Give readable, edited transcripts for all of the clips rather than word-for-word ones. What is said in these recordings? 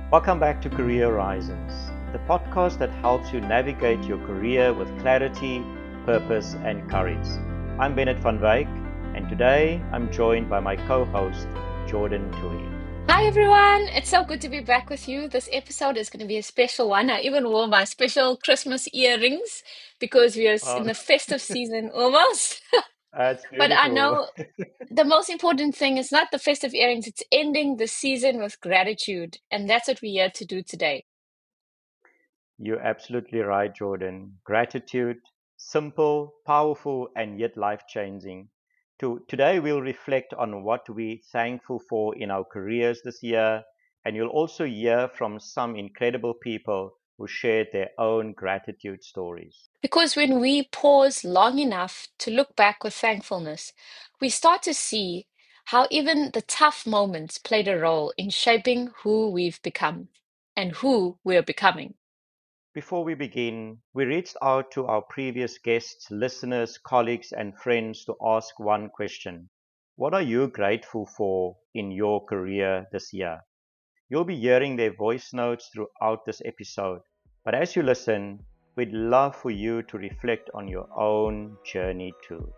Welcome back to Career Horizons, the podcast that helps you navigate your career with clarity, purpose, and courage. I'm Bennett van Wyk, and today I'm joined by my co host, Jordan Tui. Hi everyone, it's so good to be back with you. This episode is going to be a special one. I even wore my special Christmas earrings because we are in Oh, the festive season almost. that's But I beautiful. know the most important thing is not the festive earrings, it's ending the season with gratitude. And that's what we're here to do today. You're absolutely right, Jordan. Gratitude, simple, powerful, and yet life changing. Today, we'll reflect on what we're thankful for in our careers this year, and you'll also hear from some incredible people who shared their own gratitude stories. Because when we pause long enough to look back with thankfulness, we start to see how even the tough moments played a role in shaping who we've become and who we're becoming. Before we begin, we reached out to our previous guests, listeners, colleagues, and friends to ask one question. What are you grateful for in your career this year? You'll be hearing their voice notes throughout this episode. But as you listen, we'd love for you to reflect on your own journey too.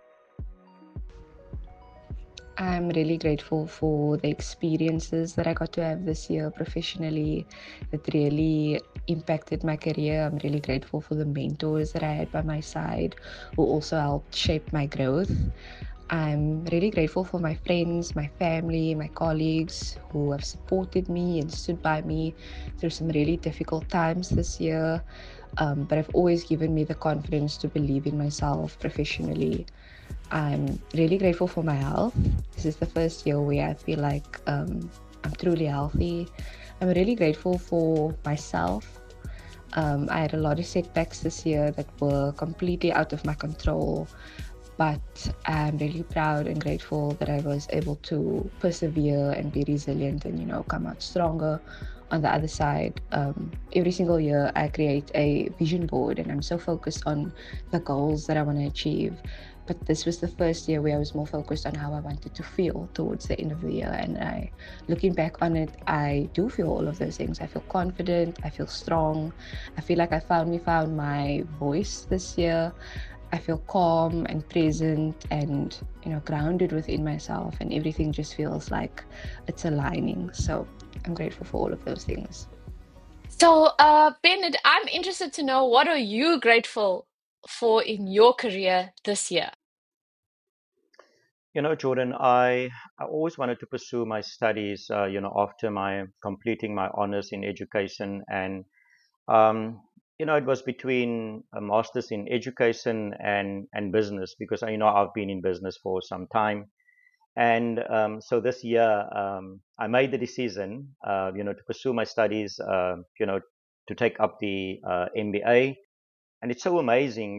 I'm really grateful for the experiences that I got to have this year professionally. It really impacted my career. I'm really grateful for the mentors that I had by my side who also helped shape my growth. I'm really grateful for my friends, my family, my colleagues who have supported me and stood by me through some really difficult times this year. But have always given me the confidence to believe in myself professionally. I'm really grateful for my health. This is the first year where I feel like I'm truly healthy. I'm really grateful for myself. I had a lot of setbacks this year that were completely out of my control, but I'm really proud and grateful that I was able to persevere and be resilient and, come out stronger on the other side. Every single year, I create a vision board and I'm so focused on the goals that I want to achieve. But this was the first year where I was more focused on how I wanted to feel towards the end of the year. And looking back on it, I do feel all of those things. I feel confident. I feel strong. I feel like I finally found my voice this year. I feel calm and present and grounded within myself, and everything just feels like it's aligning. So I'm grateful for all of those things. So, Bennett, I'm interested to know what are you grateful for in your career this year? Jordan, I always wanted to pursue my studies, after my completing my honors in education. And, it was between a master's in education and business because, I've been in business for some time. And so this year, I made the decision, to pursue my studies, to take up the MBA. And it's so amazing,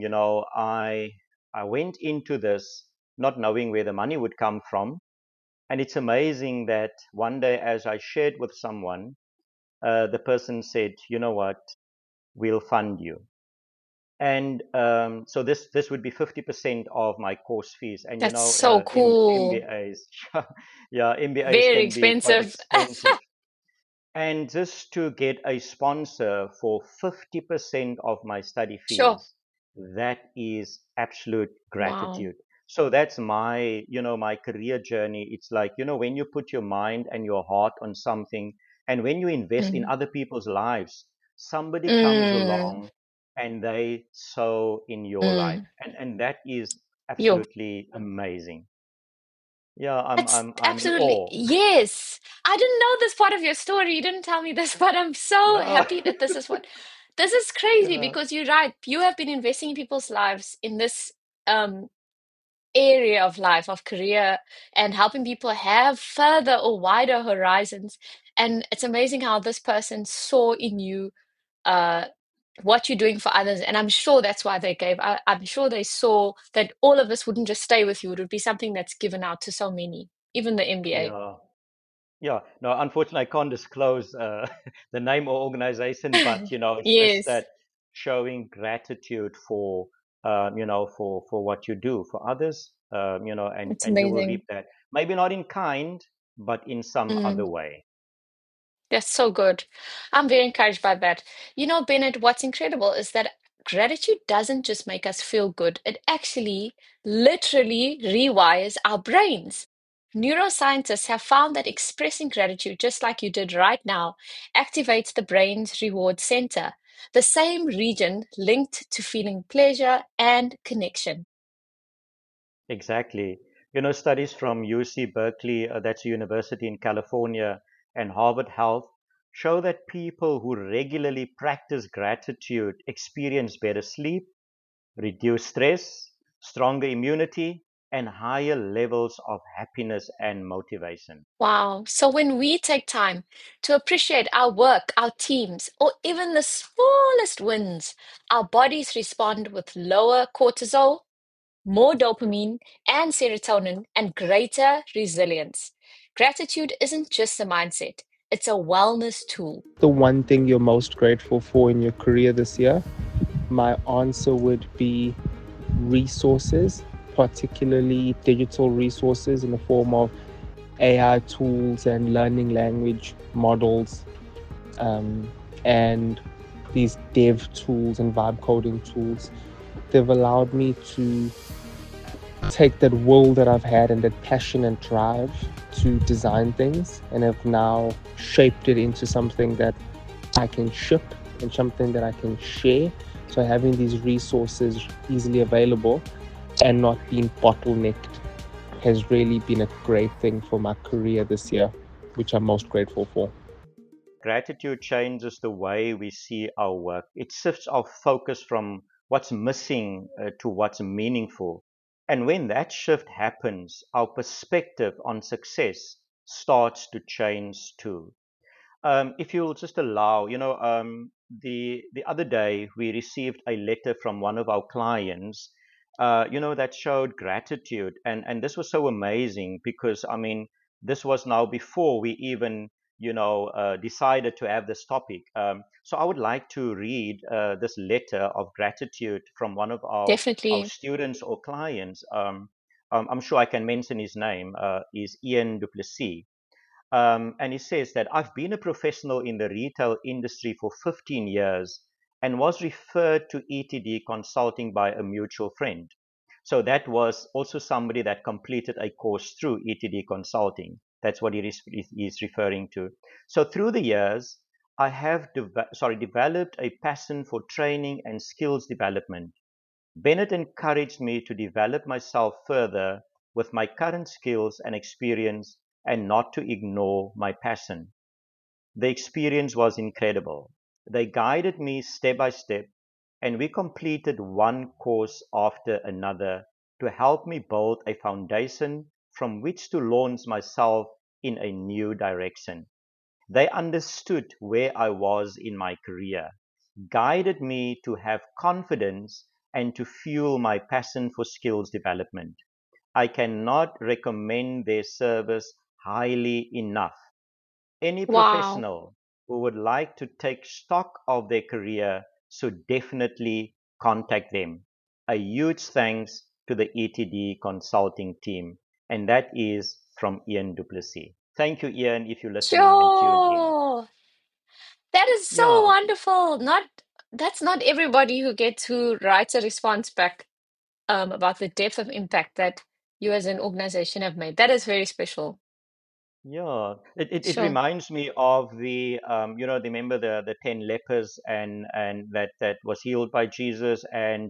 I went into this not knowing where the money would come from. And it's amazing that one day, as I shared with someone, the person said, "You know what? We'll fund you." And so this would be 50% of my course fees. And That's so cool. MBAs, yeah, MBAs Very can be quite expensive. expensive. And just to get a sponsor for 50% of my study Sure. fees, that is absolute Wow. gratitude. So that's my career journey. It's like, when you put your mind and your heart on something, and when you invest in Mm. other people's lives, somebody comes Mm. along and they sow in your life. Mm. And that is Yo, absolutely amazing. Yeah, I'm that's I'm I'm in absolutely, awe. yes. I didn't know this part of your story. You didn't tell me this, but I'm so No, happy that this is crazy yeah, because you're right. You have been investing in people's lives in this um area of life, of career, and helping people have further or wider horizons. And it's amazing how this person saw in you uh, what you're doing for others. And I'm sure that's why they gave. I'm sure they saw that all of this wouldn't just stay with you, it would be something that's given out to so many, even the MBA. yeah. Yeah, no, unfortunately, I can't disclose the name or organization, but it's just Yes, that showing gratitude for for what you do for others, and it's and you will amazing. reap that. Maybe not in kind, but in some Mm. other way. That's so good. I'm very encouraged by that. You know, Bennett, what's incredible is that gratitude doesn't just make us feel good, it actually literally rewires our brains. Neuroscientists have found that expressing gratitude, just like you did right now, activates the brain's reward center, the same region linked to feeling pleasure and connection. Exactly. Studies from UC Berkeley, that's a university in California, and Harvard Health show that people who regularly practice gratitude experience better sleep, reduced stress, stronger immunity, and higher levels of happiness and motivation. Wow. So when we take time to appreciate our work, our teams, or even the smallest wins, our bodies respond with lower cortisol, more dopamine and serotonin, and greater resilience. Gratitude isn't just a mindset, it's a wellness tool. The one thing you're most grateful for in your career this year? My answer would be resources, particularly digital resources in the form of AI tools and learning language models, and these dev tools and vibe coding tools. They've allowed me to take that will that I've had and that passion and drive to design things, and have now shaped it into something that I can ship and something that I can share. So having these resources easily available and not being bottlenecked has really been a great thing for my career this year, which I'm most grateful for. Gratitude changes the way we see our work. It shifts our focus from what's missing to what's meaningful. And when that shift happens, our perspective on success starts to change too. If you'll just allow, the other day we received a letter from one of our clients, that showed gratitude, and this was so amazing because I mean, this was now before we even, decided to have this topic. So I would like to read this letter of gratitude from one of our Definitely. students or clients. I'm sure I can mention his name. Is Ian Duplessis. And he says that I've been a professional in the retail industry for 15 years and was referred to ETD Consulting by a mutual friend. So that was also somebody that completed a course through ETD Consulting. That's what he's referring to. So through the years, I have developed a passion for training and skills development. Bennett encouraged me to develop myself further with my current skills and experience and not to ignore my passion. The experience was incredible. They guided me step by step, and we completed one course after another to help me build a foundation from which to launch myself in a new direction. They understood where I was in my career, guided me to have confidence and to fuel my passion for skills development. I cannot recommend their service highly enough. Any Wow. professional who would like to take stock of their career should definitely contact them. A huge thanks to the ETD consulting team, and that is from Ian Duplessis. Thank you, Ian, if you're listening, and tuned in. Sure. That is so Yeah, wonderful. That's not everybody who writes a response back about the depth of impact that you as an organization have made. That is very special. yeah. It Sure. reminds me of the remember the 10 lepers and that was healed by Jesus, and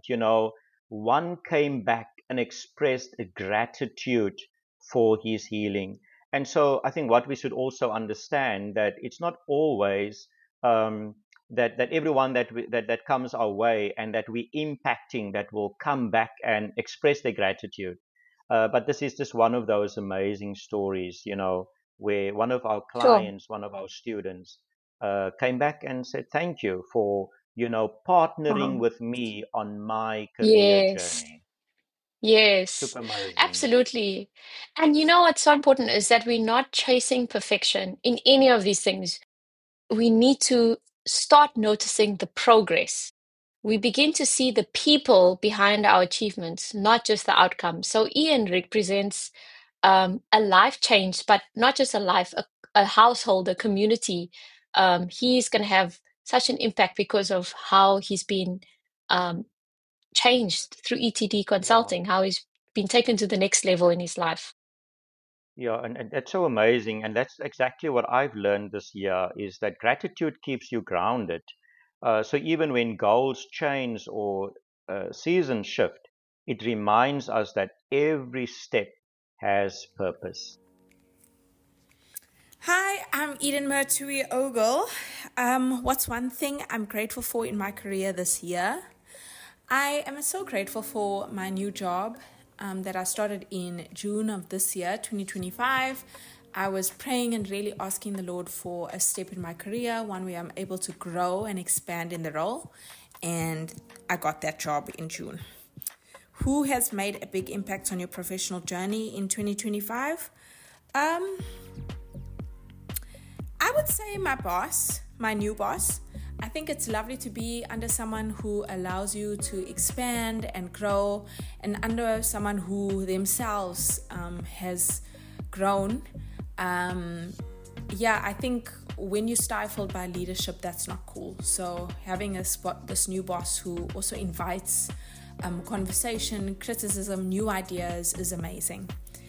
one came back and expressed a gratitude for his healing. And so I think what we should also understand that it's not always um, that everyone that comes our way and that we impacting that will come back and express their gratitude. But this is just one of those amazing stories, where one of our Sure. clients, one of our students, came back and said, "Thank you for, partnering Wow. with me on my career Yes. journey." Yes. Super amazing. Absolutely. And you know what's so important is that we're not chasing perfection in any of these things. We need to start noticing the progress. We begin to see the people behind our achievements, not just the outcomes. So Ian represents a life change, but not just a life, a household, a community, he's going to have such an impact because of how he's been changed through ETD consulting, how he's been taken to the next level in his life. Yeah, and that's so amazing. And that's exactly what I've learned this year is that gratitude keeps you grounded. So even when goals change or seasons shift, it reminds us that every step has purpose. Hi, I'm Eden Mertui Ogle. What's one thing I'm grateful for in my career this year? I am so grateful for my new job that I started in June of this year, 2025. I was praying and really asking the Lord for a step in my career, one where I'm able to grow and expand in the role. And I got that job in June. Who has made a big impact on your professional journey in 2025? I would say my boss, my new boss. I think it's lovely to be under someone who allows you to expand and grow, and under someone who themselves has grown. I think when you're stifled by leadership, that's not cool. So having this new boss who also invites conversation, criticism, new ideas is amazing.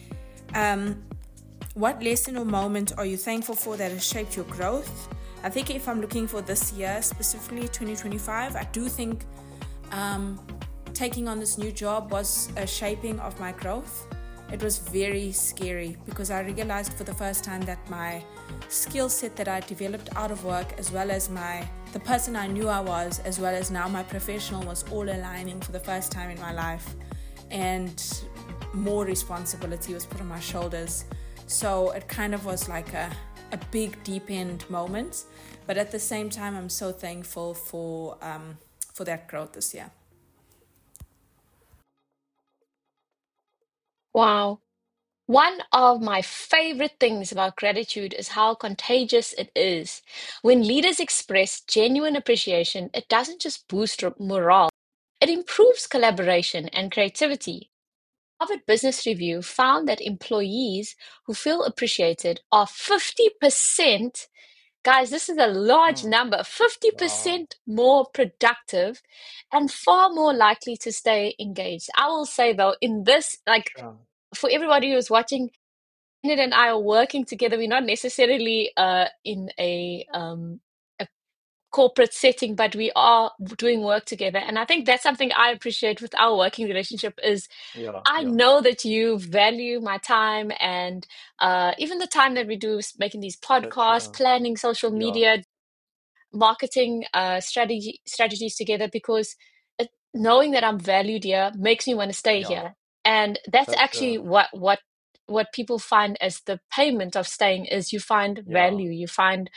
What lesson or moment are you thankful for that has shaped your growth? I think if I'm looking for this year, specifically 2025, I do think taking on this new job was a shaping of my growth. It was very scary because I realized for the first time that my skill set that I developed out of work, as well as the person I knew I was, as well as now my professional, was all aligning for the first time in my life. And more responsibility was put on my shoulders. So it kind of was like a big deep end moment, but at the same time I'm so thankful for that growth this year. Wow. One of my favorite things about gratitude is how contagious it is. When leaders express genuine appreciation, it doesn't just boost morale, it improves collaboration and creativity. Harvard Business Review found that employees who feel appreciated are 50%, guys, this is a large number, 50% more productive and far more likely to stay engaged. I will say though, in this, for everybody who's watching, Janet and I are working together. We're not necessarily in a corporate setting, but we are doing work together. And I think that's something I appreciate with our working relationship is I know that you value my time and even the time that we do making these podcasts, planning social media, marketing strategies together, because knowing that I'm valued here makes me want to stay here. And that's actually what people find as the payment of staying is you find value, you find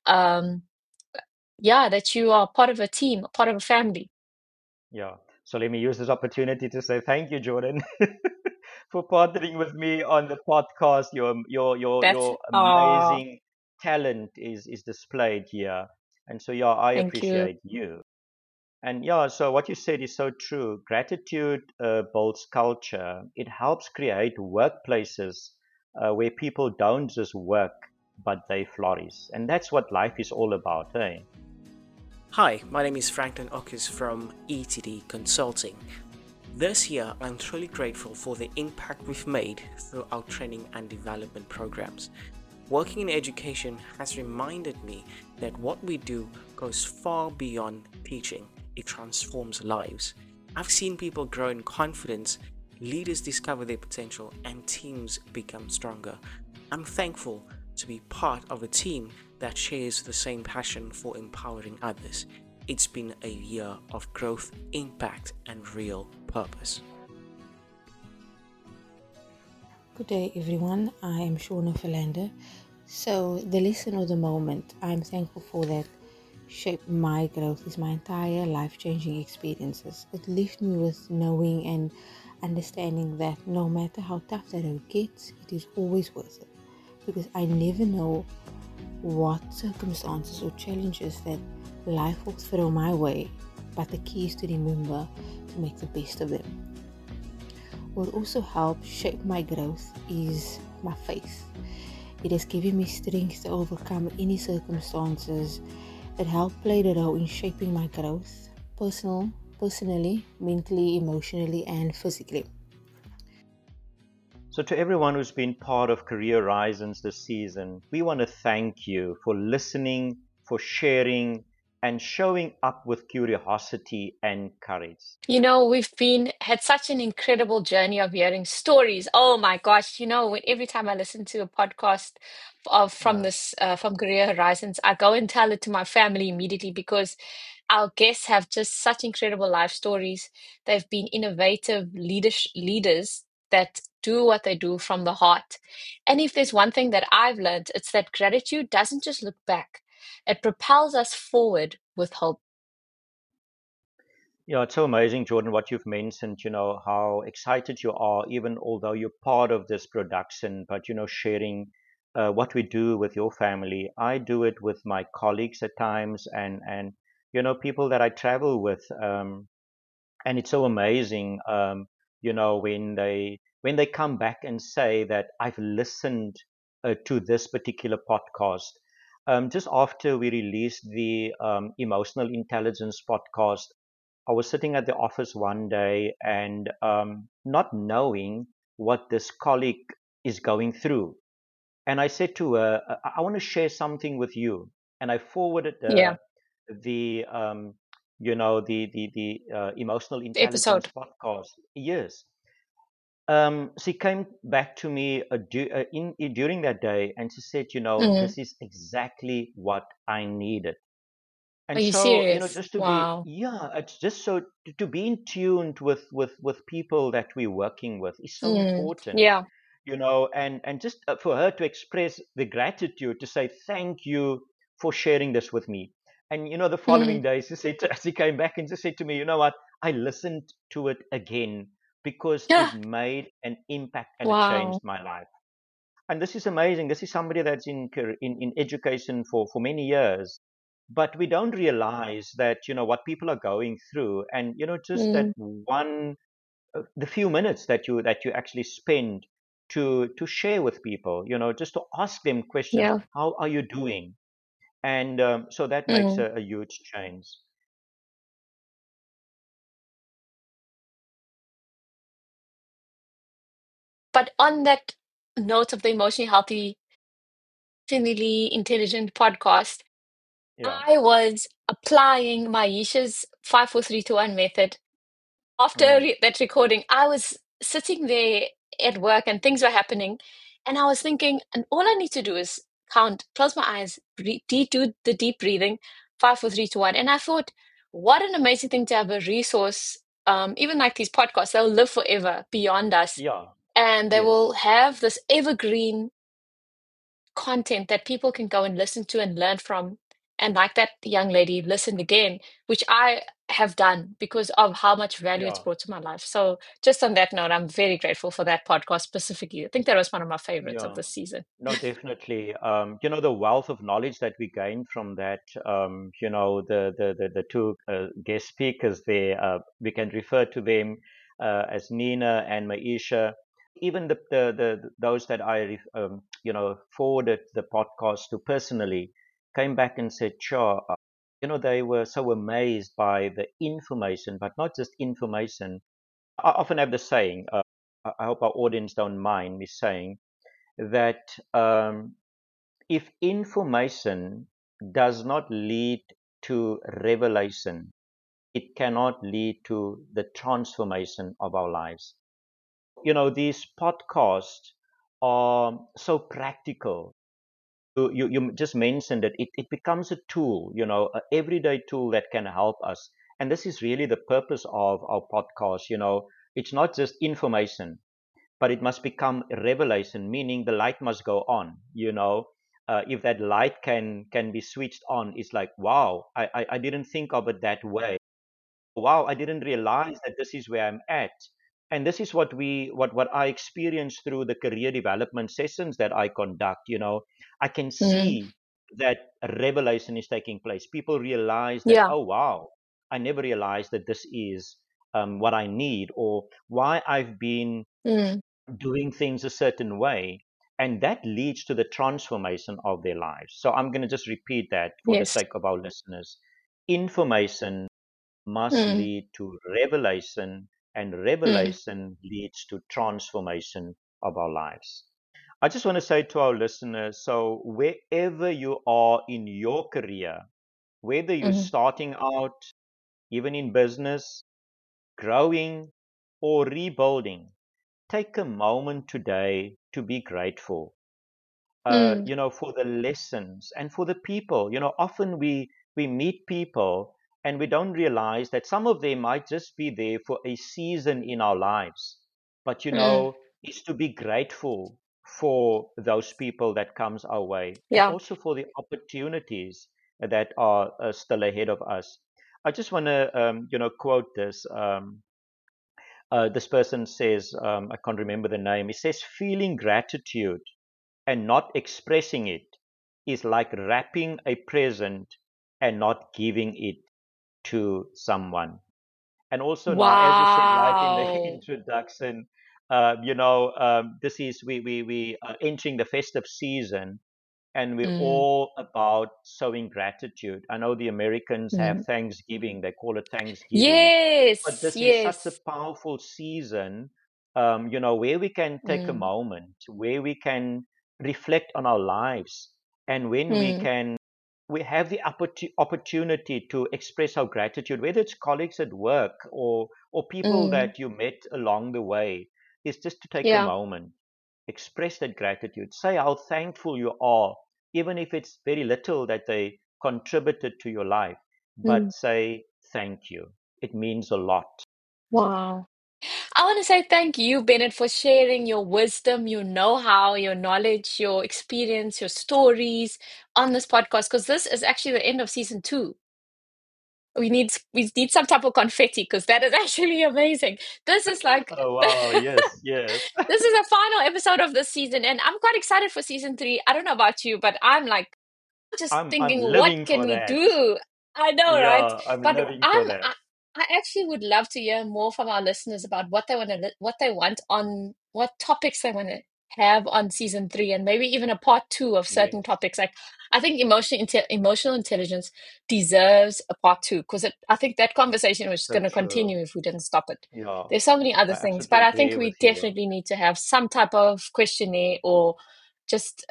that you are part of a team, part of a family. Yeah. So let me use this opportunity to say thank you, Jordan, for partnering with me on the podcast. Your amazing talent is displayed here. And so I appreciate you. And so what you said is so true. Gratitude builds culture. It helps create workplaces where people don't just work, but they flourish. And that's what life is all about, eh? Hi, my name is Franklin Ockes from ETD Consulting. This year, I'm truly grateful for the impact we've made through our training and development programs. Working in education has reminded me that what we do goes far beyond teaching. It transforms lives. I've seen people grow in confidence, leaders discover their potential, and teams become stronger. I'm thankful to be part of a team that shares the same passion for empowering others. It's been a year of growth, impact, and real purpose. Good day, everyone. I am Shauna Philander. So, the lesson of the moment I'm thankful for that shaped my growth is my entire life-changing experiences. It left me with knowing and understanding that no matter how tough the road gets, it is always worth it. Because I never know what circumstances or challenges that life will throw my way, but the key is to remember to make the best of them. What also helped shape my growth is my faith. It has given me strength to overcome any circumstances. It helped play the role in shaping my growth, personally, mentally, emotionally, and physically. So, to everyone who's been part of Career Horizons this season, we want to thank you for listening, for sharing, and showing up with curiosity and courage. You know, we've been had such an incredible journey of hearing stories. Oh my gosh, you know, every time I listen to a podcast of Yeah. from Career Horizons, I go and tell it to my family immediately because our guests have just such incredible life stories. They've been innovative leaders that do what they do from the heart. And if there's one thing that I've learned, it's that gratitude doesn't just look back. It propels us forward with hope. Yeah, it's so amazing, Jordan, what you've mentioned, how excited you are, even although you're part of this production, but, sharing what we do with your family. I do it with my colleagues at times and people that I travel with. And it's so amazing, when they come back and say that I've listened to this particular podcast. Just after we released the emotional intelligence podcast, I was sitting at the office one day and not knowing what this colleague is going through. And I said to her, I want to share something with you. And I forwarded Yeah, the emotional intelligence episode. podcast. Yes. She came back to me during that day, and she said, Mm. this is exactly what I needed. Are And you so, serious? just to be, Wow. yeah, it's just so to be in tuned with people that we're working with is so Mm. important, Yeah. and just for her to express the gratitude to say thank you for sharing this with me. And the Mm. following day she said she came back and she said to me, you know what, I listened to it again because Yeah. it made an impact and it changed Wow. my life. And this is amazing. This is somebody that's in education for many years, but we don't realize that what people are going through, and just that Mm. one the few minutes that you actually spend to share with people, just to ask them questions. Yeah. How are you doing? And so that makes Mm. a huge change. But on that note of the emotionally healthy, emotionally intelligent podcast, Yeah. I was applying Maisha's 5 4 3 2 1 method. After Mm. that recording, I was sitting there at work and things were happening. And I was thinking, and all I need to do is count, close my eyes, do the deep breathing, 5 4 3 2 1. And I thought, what an amazing thing to have a resource. Even like these podcasts, they'll live forever beyond us. Yeah. And they Yes. will have this evergreen content that people can go and listen to and learn from. And like that young lady listened again, which I have done because of how much value it's Yeah. brought to my life. So, just on that note, I'm very grateful for that podcast specifically. I think that was one of my favorites of Yeah. this season. No, definitely. The wealth of knowledge that we gained from that, the two guest speakers there, we can refer to them as Nina and Maisha. Even those that I forwarded the podcast to personally came back and said, sure, they were so amazed by the information, but not just information. I often have the saying, I hope our audience don't mind me saying, that if information does not lead to revelation, it cannot lead to the transformation of our lives. These podcasts are so practical. You just mentioned that it becomes a tool, an everyday tool that can help us. And this is really the purpose of our podcast. It's not just information, but it must become revelation, meaning the light must go on. If that light can be switched on, it's like, wow, I didn't think of it that way. Wow, I didn't realize that this is where I'm at. And this is what I experience through the career development sessions that I conduct. I can Mm. see that revelation is taking place. People realize that, Yeah. oh wow, I never realized that this is what I need, or why I've been Mm. doing things a certain way. And that leads to the transformation of their lives. So I'm going to just repeat that for the Yes. sake of our listeners. Information must Mm, lead to revelation, and mm, revelation leads to transformation of our lives. I just want to say to our listeners, so wherever you are in your career, whether you're mm, starting out, even in business, growing, or rebuilding, take a moment today to be grateful. mm, For the lessons and for the people. Often we meet people and we don't realize that some of them might just be there for a season in our lives. But mm. is to be grateful for those people that comes our way, and Yeah. also for the opportunities that are still ahead of us. I just want to quote this. This person says, I can't remember the name. He says, feeling gratitude and not expressing it is like wrapping a present and not giving it to someone. And also now, as you said right in the Wow. introduction, this is we are entering the festive season, and we're Mm, all about showing gratitude. I know the Americans have mm. Thanksgiving; they call it Thanksgiving, but Yes, this is such a yes. powerful season, where we can take a Mm, moment, where we can reflect on our lives, and when mm, we have the opportunity to express our gratitude, whether it's colleagues at work or people mm. that you met along the way, is just to take a Yeah. moment, express that gratitude, say how thankful you are, even if it's very little that they contributed to your life, but Mm. say thank you. It means a lot. Wow. I want to say thank you, Bennett, for sharing your wisdom, your know-how, your knowledge, your experience, your stories on this podcast, because this is actually the end of season 2. We need some type of confetti because that is actually amazing. This is like Oh, wow. Yes, yes. this is a final episode of this season, and I'm quite excited for season 3. I don't know about you, but I'm like just I'm thinking, what living can for we that. do? I know, right? Yeah, I'm But living for that. I actually would love to hear more from our listeners about what they want to what they want on what topics they want to have on season 3, and maybe even a part 2 of certain Yes, topics. Like I think emotional intelligence deserves a part 2 because I think that conversation was so going to true. continue if we didn't stop it. Yeah, There's so many other I things, absolutely but I think agree we with you. definitely need to have some type of questionnaire or just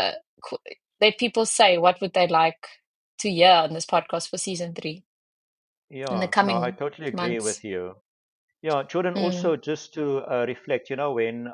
let people say what would they like to hear on this podcast for season 3 in the Yeah, no, I coming totally agree months. with you. Yeah, Jordan, Mm, also just to reflect, when,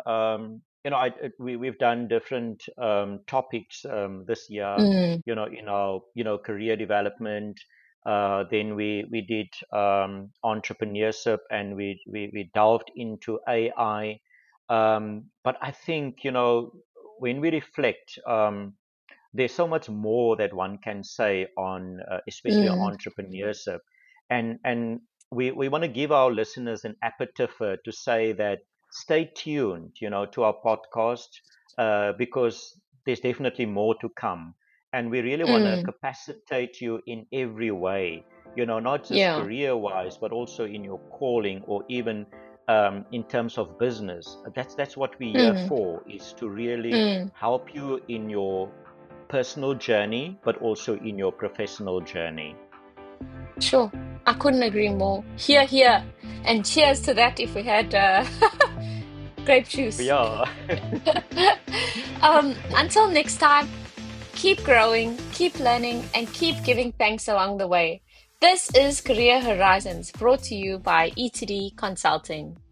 we've done different topics this year, mm, in our, career development. Then we did entrepreneurship, and we delved into AI. But I think, when we reflect, there's so much more that one can say on, especially mm, entrepreneurship, and we want to give our listeners an appetizer to say that stay tuned, to our podcast, because there's definitely more to come, and we really want to mm. capacitate you in every way, not just Yeah. career wise, but also in your calling, or even in terms of business. That's what we're here Mm, for, is to really mm. help you in your personal journey, but also in your professional journey. Sure. I couldn't agree more. Here, here. And cheers to that if we had grape juice. Yeah. Until next time, keep growing, keep learning, and keep giving thanks along the way. This is Career Horizons brought to you by ETD Consulting.